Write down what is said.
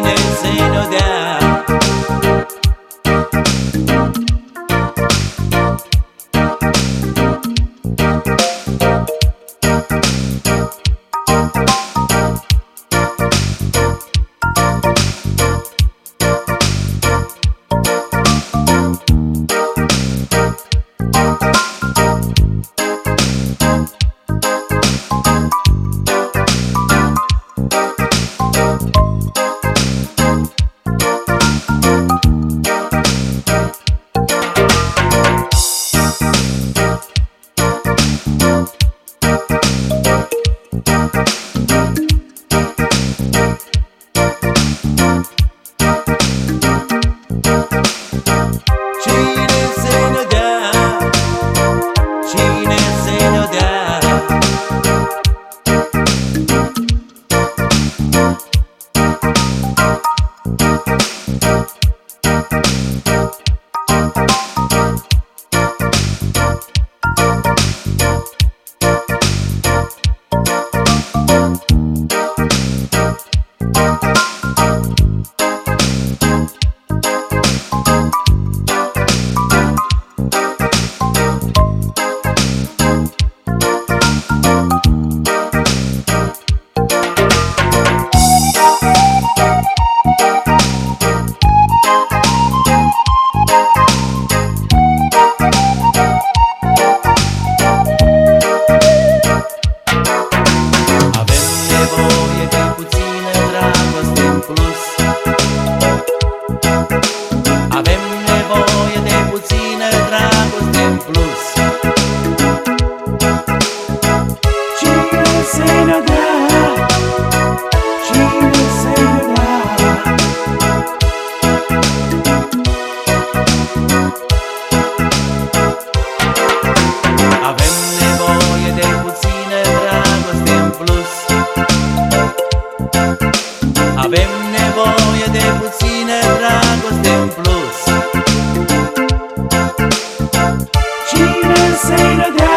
Cine să-i ne dea? Avem nevoie de puțină dragoste în plus. Cine să-i ne dea? Cine să-i ne dea? Avem nevoie de puțină dragoste în plus. Avem nevoie de puțină dragoste în plus. Cine să-i ne dea?